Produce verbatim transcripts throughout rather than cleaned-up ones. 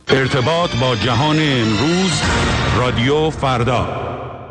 ارتباط با جهان امروز، رادیو فردا.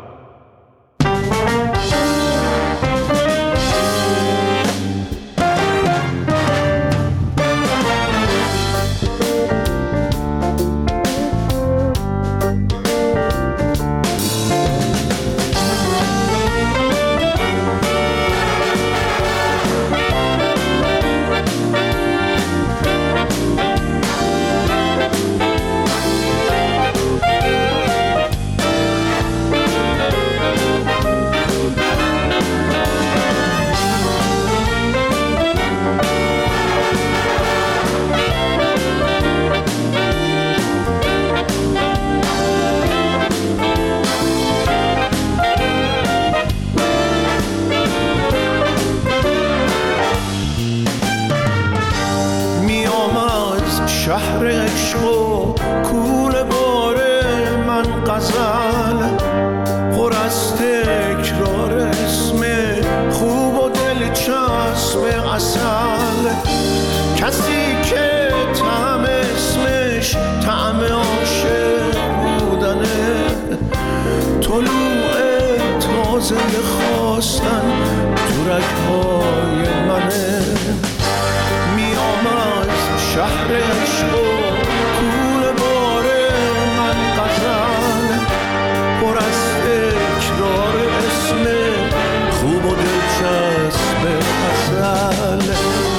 شهر عشق و کوله باره من غزل پر از تکرار اسم خوب و دلچسب عسل، کسی که طعم اسمش طعم عاشق بودنه، طلوع تازه خواستن تو رگ‌های منه. میام از شهر عشق و کوله باره من غزل پر از تکرار اسم خوب و دلچسب عسل.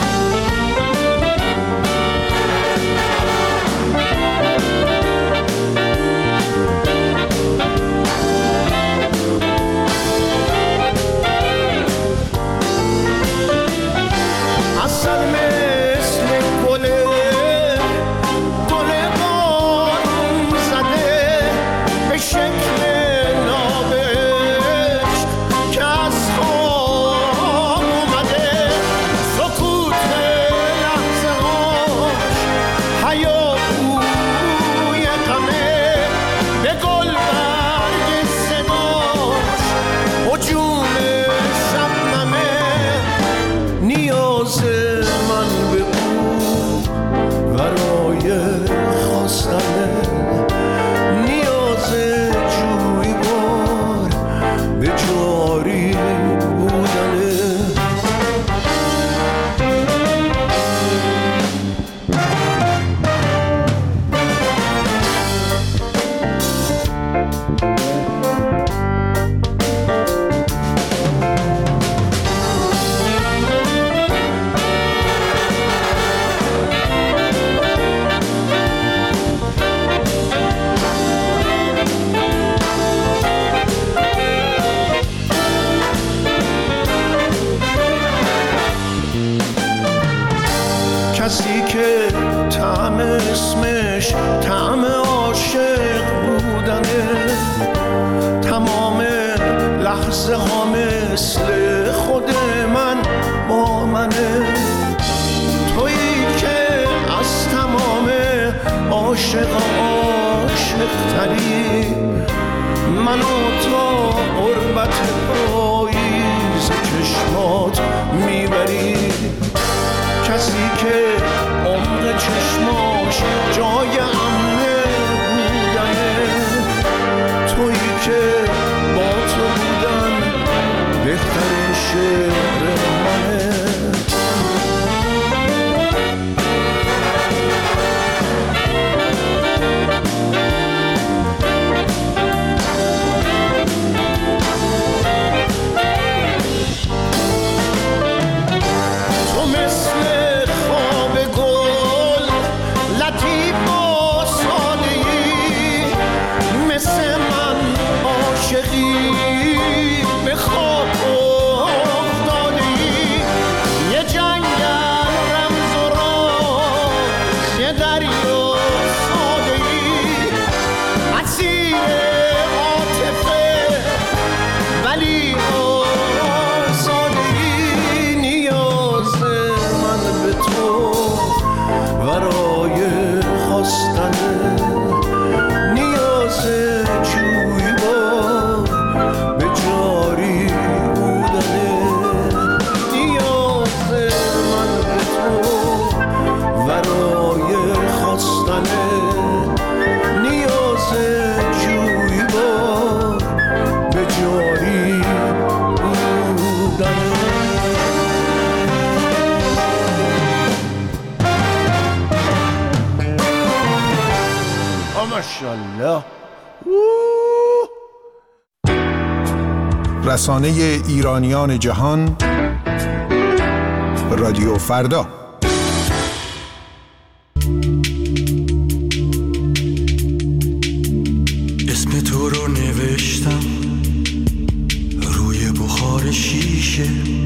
کسی که طعم اسمش طعم عاشق بودنه، تمام لحظه ها مثل خود من با منه. تویی که از تمام عاشق عاشق تری، منو تا قربت پاییز چشمات میبری. کسی که عمق چشماش جای امنه بودنه، تویی که با تو بودن بهترین شعر منه. تو مثل خواب ماشاءالله. رسانه ایرانیان جهان، رادیو فردا. اسم تو رو نوشتم روی بخار شیشه،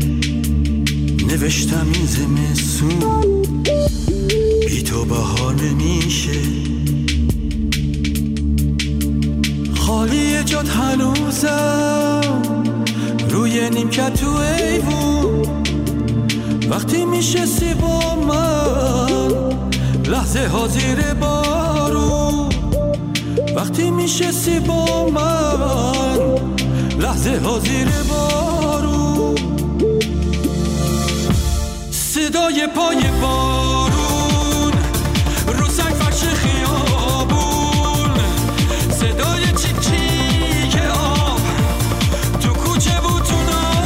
نوشتم این زمستون بی تو بهار نمیشه، خالی جات هنوزم روی نیمکت تو ایوون، وقتی میشستی با من لحظه ها زیر بارون، وقتی میشستی با من لحظه ها زیر بارون، صدای پای بارون رو سنگ فرش خیابون، صدای چیک چیک آب تو کوچه بود تو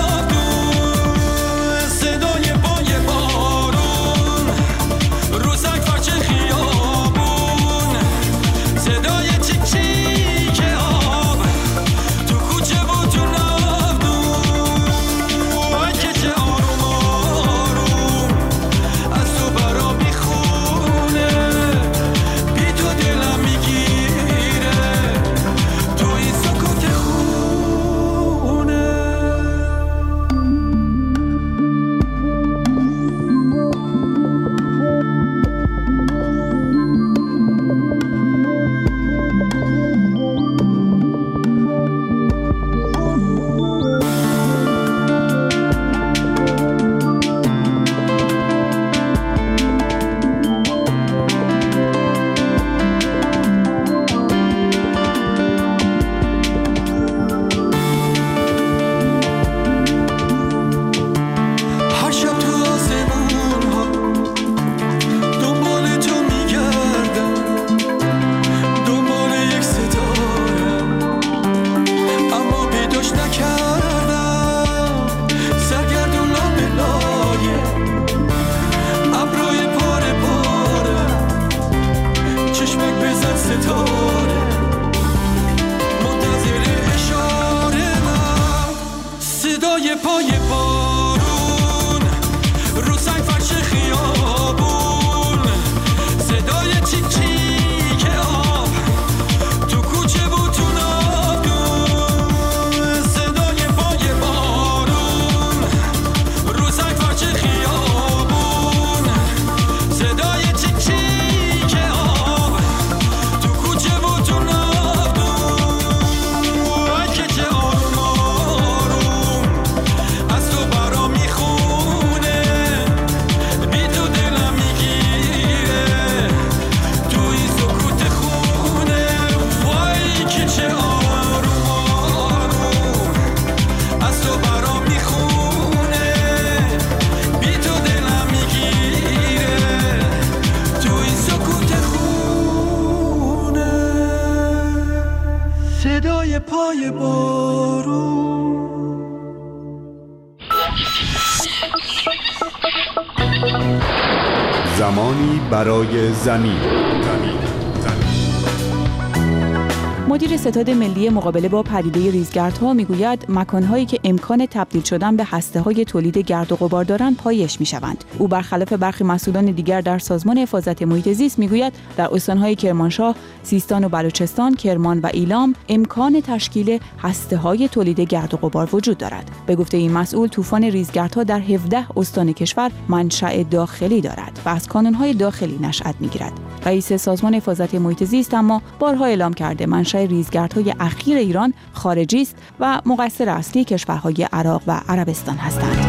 ناودون، صدای پای بارون رو سنگ فرش خیابون، صدای چیک چیک آب تو کوچه بود تو ناودون، وای که چه آروم آروم از تو برا میخونه، بی تو دلم میگیره تو این سکوت خونه. هر شب تو آسمون ها دنبال تو میگردم، دنبال یک ستاره اما پیداش نکردم، سرگردون لابه لایه ابروی پاره پاره، چشمک بزن ستاره منتظر اشاره من، صدای پای بارون رو سنگ فرش خیابون، صدای چیک چیک آب تو کوچه بود تو ناودون، صدای پای بارون رو سنگ فرش خیابون، صدای چیک چیک آب تو کوچه بود تو ناودون، وای که چه آروم آروم از تو برا میخونه، بی تو دلم میگیره تو این سکوت خونه، وای که چه آروم آروم از تو برا میخونه، بی تو دلم میگیره تو این سکوت خونه، صدای پای بارون. زمانی برای زمین. مدیر ستاد ملی مقابله با پدیده ریزگردها میگوید مکانهایی که امکان تبدیل شدن به هسته‌های تولید گرد و غبار دارند پایش میشوند. او برخلاف برخی مسئولان دیگر در سازمان حفاظت محیط زیست میگوید در استان‌های کرمانشاه، سیستان و بلوچستان، کرمان و ایلام امکان تشکیل هسته‌های تولید گرد و غبار وجود دارد. به گفته این مسئول طوفان ریزگردها در هفده استان کشور منشأ داخلی دارد و از کانون‌های داخلی نشأت میگیرد. رئیس سازمان حفاظت محیط زیست اما بارها اعلام کرده منشأ ریزگردهای اخیر ایران خارجی است و مقصر اصلی کشورهای عراق و عربستان هستند.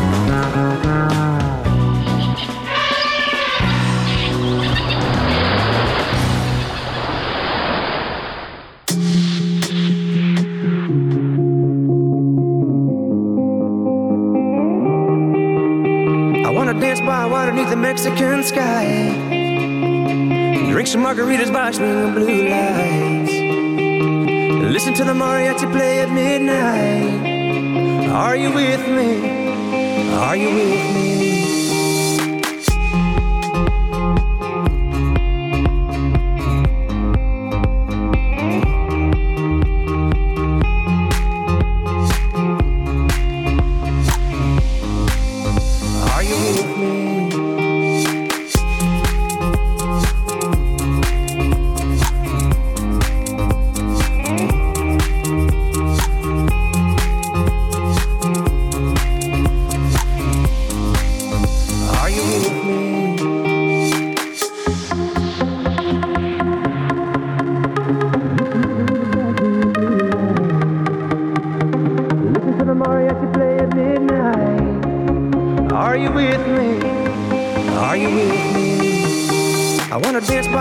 I wanna dance by water beneath the Mexican sky, drink some margaritas by swinging blue lights, listen to the mariachi play at midnight. Are you with me? Are you with me?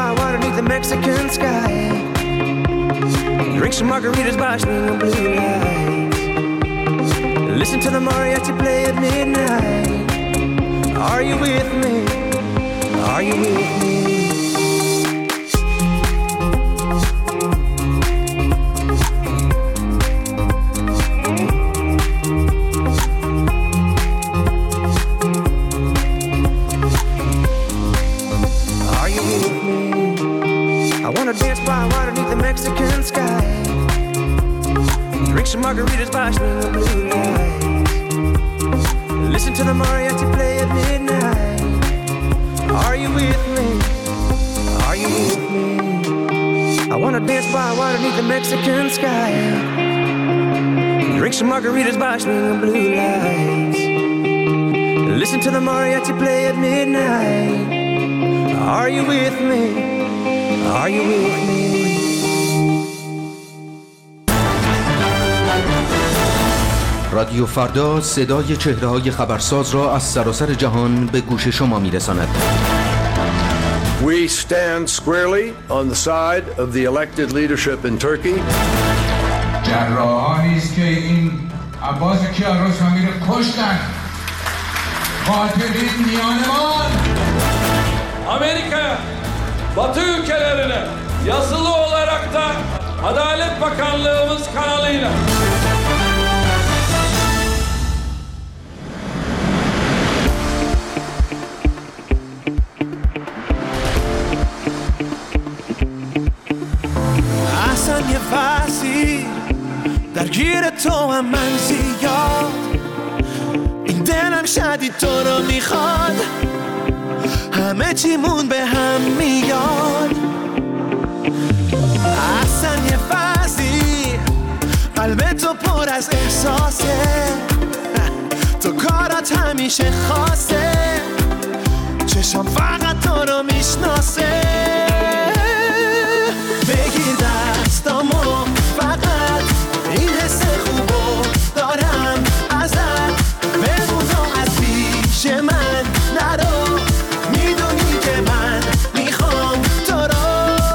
by water beneath the Mexican sky. Drink some margaritas by swinging blue lights. Listen to the mariachi play at midnight. Are you with me? Are you with me? Mexican sky. Drink some margaritas by swinging blue lights. Listen to the mariachi play at midnight. Are you with me? Are you with me? I wanna dance by water beneath the Mexican sky. Drink some margaritas by swinging blue lights. Listen to the mariachi play at midnight. Are you with me? Are you with me? رادیو فردا صدای چهره‌های خبرساز را از سراسر جهان به گوش شما می‌رساند. We stand squarely on the side of the elected leadership in Turkey. جراحانی است که این عباس کیارستمی را کشتند. قاتلین میانمان. Amerika, Batı ülkelerine yazılı olarak da Adalet Bakanlığımız kanalıyla یه فصلی درگیر تو هم من زیاد این دلم شدید تو رو میخواد همه چیمون به هم میاد اصلا یه فصلی قلب تو پر از احساسه تو کارات همیشه خاصه چشم فقط تو رو میشناسه بگیر دستامو فقط این حس خوبو دارم ازت بمونو از پیش من نرو میدونی که من میخوام تو رو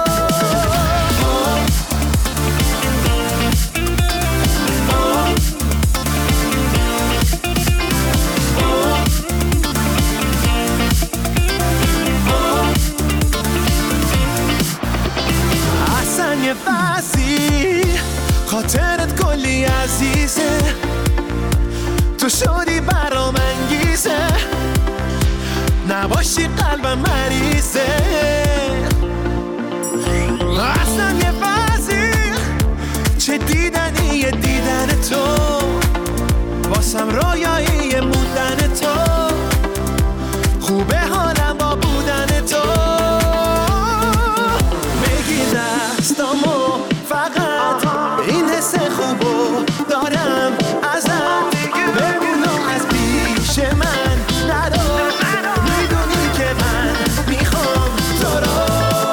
یه فصلی خاطرت کلی عزیزه تو شدی برام انگیزه نباشی قلبم مریضه اصلا یه فصلی چه دیدنی یه دیدن تو واسم رویایی موندن تو خوبه حالم با بودن تو دستامو فقط این حس خوبو دارم ازت بمونو از پیش من نرو میدونی که من میخوام تو رو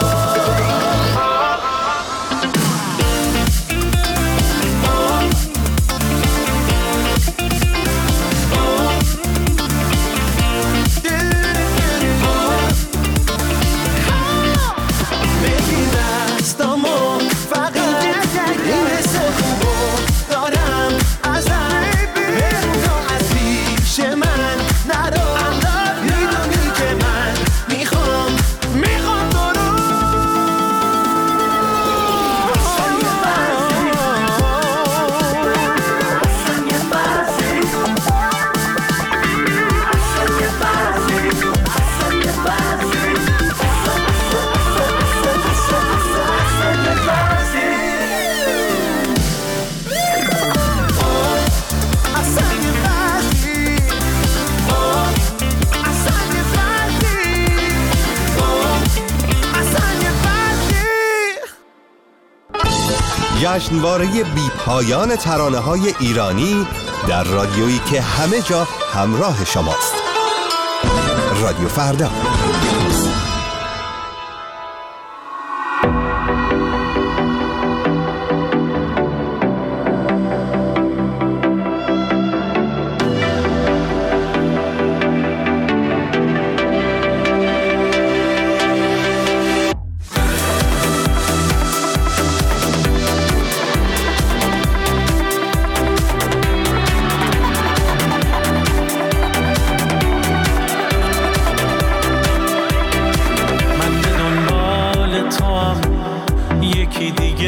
جشنواره بی پایان ترانه‌های ایرانی در رادیویی که همه جا همراه شماست. رادیو فردا.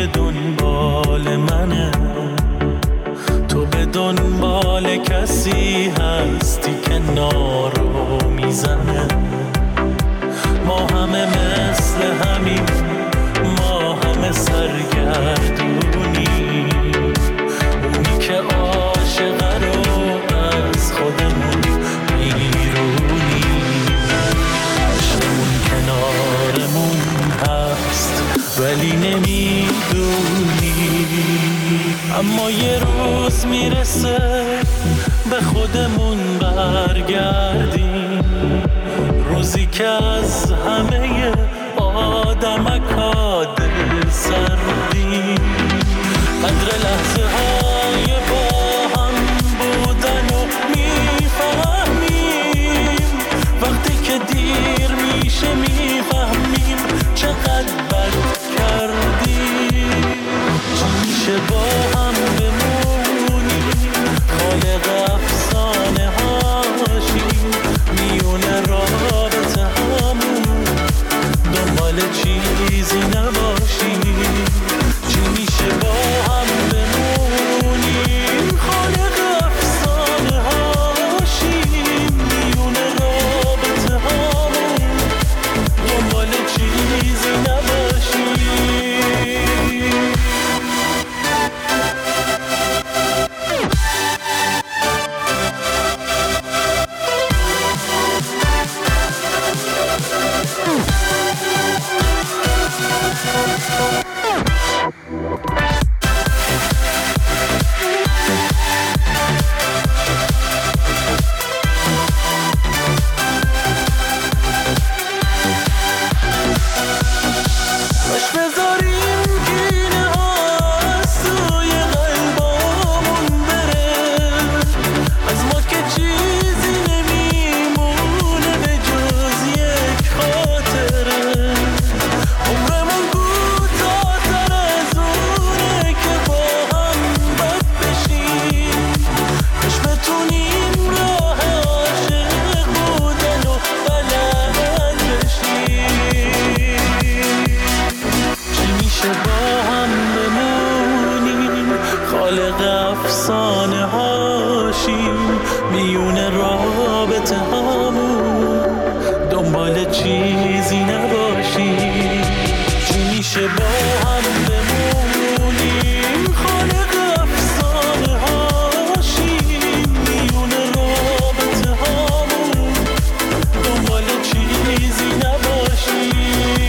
دیگه دنبال منه، تو به دنبال کسی هستی که نارو میزنه. ما همه مثل همین، ما همه سرگردونی، اونی که عاشقه رو از خودمون بیرونی، عشقمون کنارمون هست ولی نمیدونی. اما یه روز میرسه به خودمون برگردیم، روزی که از همه آدمکا دل سردیم، قدر لحظه های با هم بودن و میفهمیم، وقتی که دیر میشه میفهمیم چقدر بد کردیم. چی میشه با هم بمونیم، خالق افسانه هاشیم، میونه رابطه همون دنبال چیزی نباشیم. چی میشه با هم بمونیم، خالق افسانه هاشیم، میونه رابطه همون دنبال چیزی نباشیم. افسانه هاشیم، میونه رابطه همون دنبال چیزی نباشیم. چی میشه با هم بمونیم، خالق افسانه هاشیم، میونه رابطه همون دنبال چیزی نباشیم.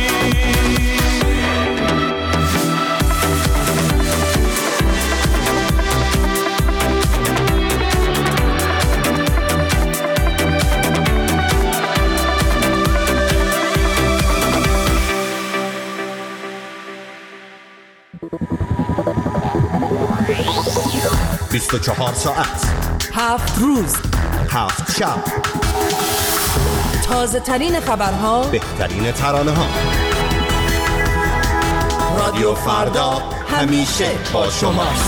بیست و چهار ساعت، هفت روز، هفت شب، تازه ترین خبرها، بهترین ترانه ها. رادیو فردا همیشه با شماست.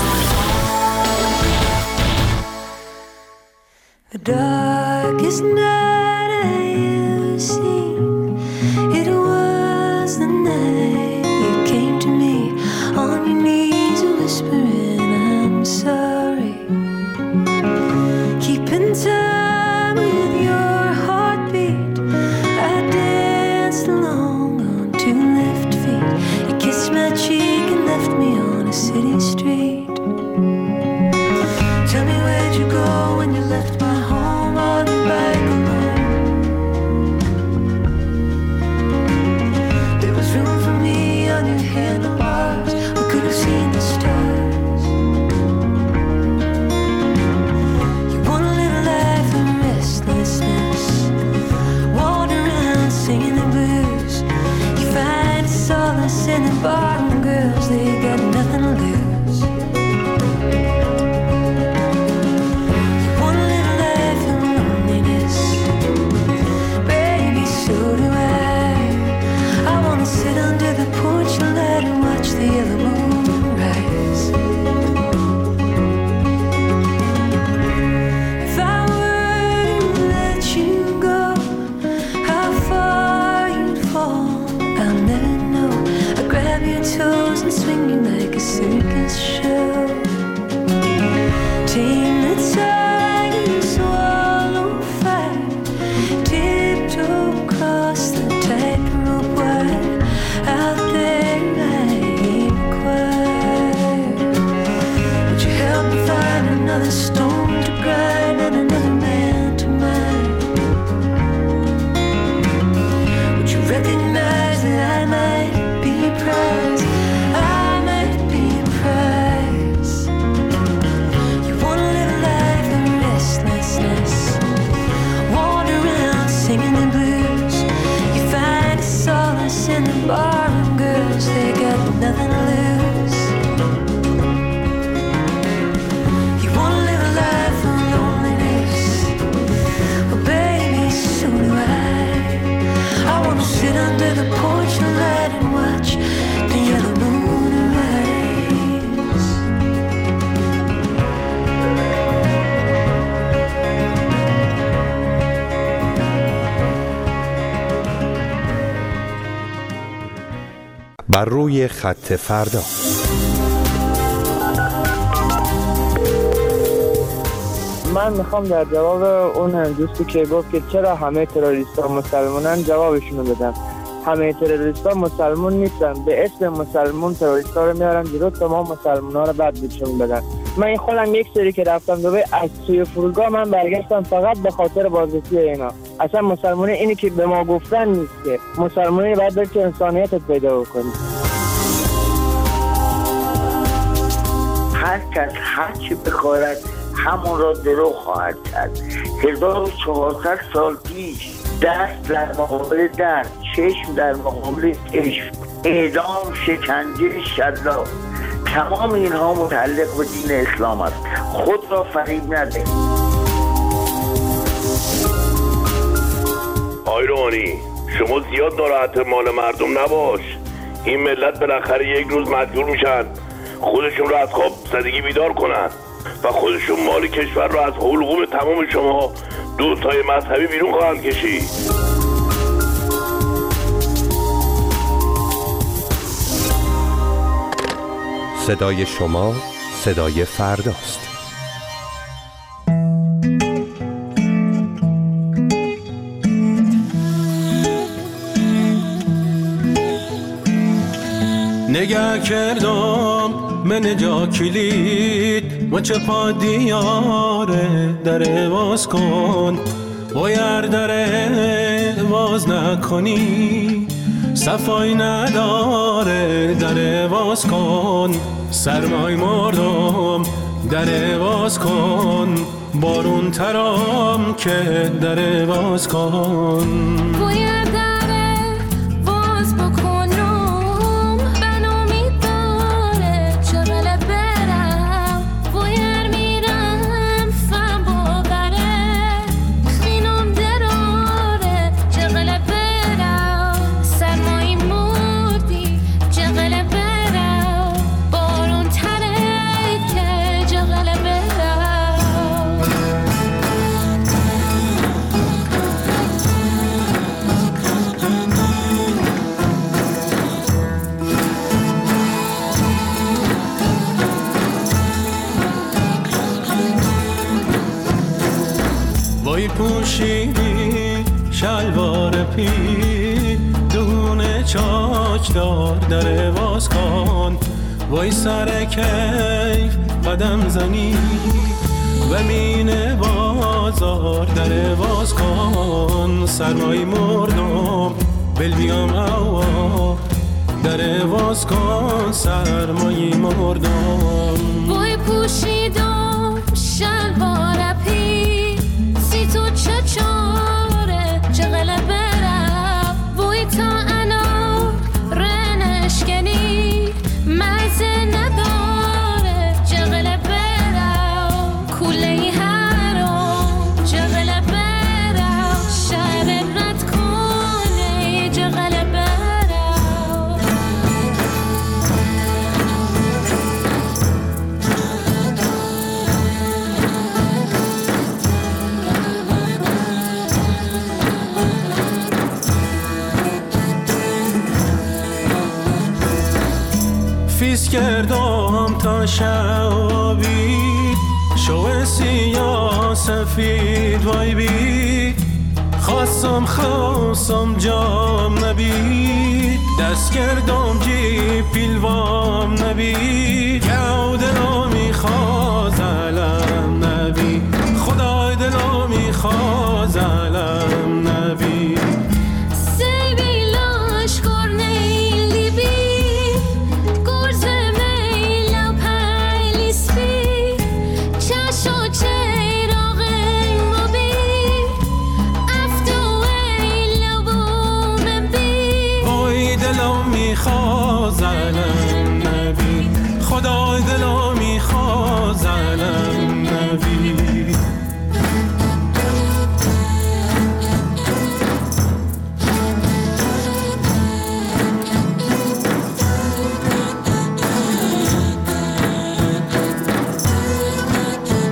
The darkest night I ever seen, it was the night you came to me on your knees whispering I'm sorry, keeping time with your heartbeat. I danced along on two left feet. You kissed my cheek and left me on a city street. Tell me where'd you go when you left my home on the bike alone? There was room for me on your handlebars. We could have seen the stars. You want a little life of restlessness, wander around singing the blues. You find solace in the bottom girls, they got nothing to lose. Sit under the porch light and watch the yellow moon rise. If I were to let you go, how far you'd fall, I'll never know. I grab grab your toes and swing you like a circus show. Tame the tiger and swallow fire. Tiptoe across the tightrope wire. Out there I hear a choir. Would you help me find another stone to grind and another man to mine? Would you recognize that I might be a prize? I might be a prize. You wanna live a life of restlessness, wander around singing the blues. You find a solace in the barroom girls, they got nothing to lose. You wanna live a life of loneliness, well baby, so do I. I wanna sit under the porch light and watch the yellow moon rise. بر روی خط فردا. من میخوام در جواب اون دوستی که گفت که چرا همه تروریست ها مسلمانن جوابشونو بدم. همه تروریست ها مسلمان نیستن، به اسم مسلمان تروریست ها رو میارن جلو تا ما مسلمان ها رو بد بهشون بدن. من این خودم یک سری که رفتم دبی از توی فرودگاه من برگشتم فقط به خاطر بازرسی اینا. اصلا مسلمانی اینی که به ما گفتن نیست، که مسلمانی باید داری که انسانیتت پیدا بکنی. هر کس هر چی بخواهد همون را درو خواهد کرد. هزار و چهارصد سال پیش دست در مقابل دست، چشم در مقابل چشم، اعدام، شکنجه، شلاق، تمام اینها متعلق به دین اسلام است. خود را فریب نده. آی روحانی، شما زیاد ناراحت مال مردم نباش. این ملت بالاخره یک روز مجبور میشن خودشون رو از خواب زدگی بیدار کنن و خودشون مال کشور رو از حلقوم تمام شما دوستای مذهبی بیرون خواهند کشید. صدای شما صدای فرداست. نگه کردم من جا کلید و چه پا دیاره در باز کن بایر در باز نکنی صفای نداره در باز کن سرمای مردم در باز کن بارون ترام که در باز کن باید در باز بکنم بنامی داره چغل برم باید میرم فهم باوره خینم دراره چغل برم سرمایی مردی چغل برم بارون تره که چغل برم وای پوشیدی شلوار پی دونه چاک دار در باز کن وای سر کیف قدم زنی و مین بازار در باز کن سرمای مردم بل بیام اوا در باز کن سرمای مردم وای پوشیدم شلوار پی سی تو چه چاره چغل برم وای تا انا رنشکنی مزه نداره چغل برم کوله هرم چغل برم شهر رد کنه چغل برم فیس کردم تا شبی شو سیاه سفید وای بی خواستم خواستم جام نبید دست کردم جی پیلوام نبید گو دلو میخواز علم نبید خدای دلو میخواز علم نبید میخواز علم نبی خدای دلو میخواز علم نبی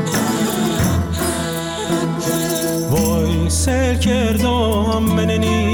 وای سر کردم مننی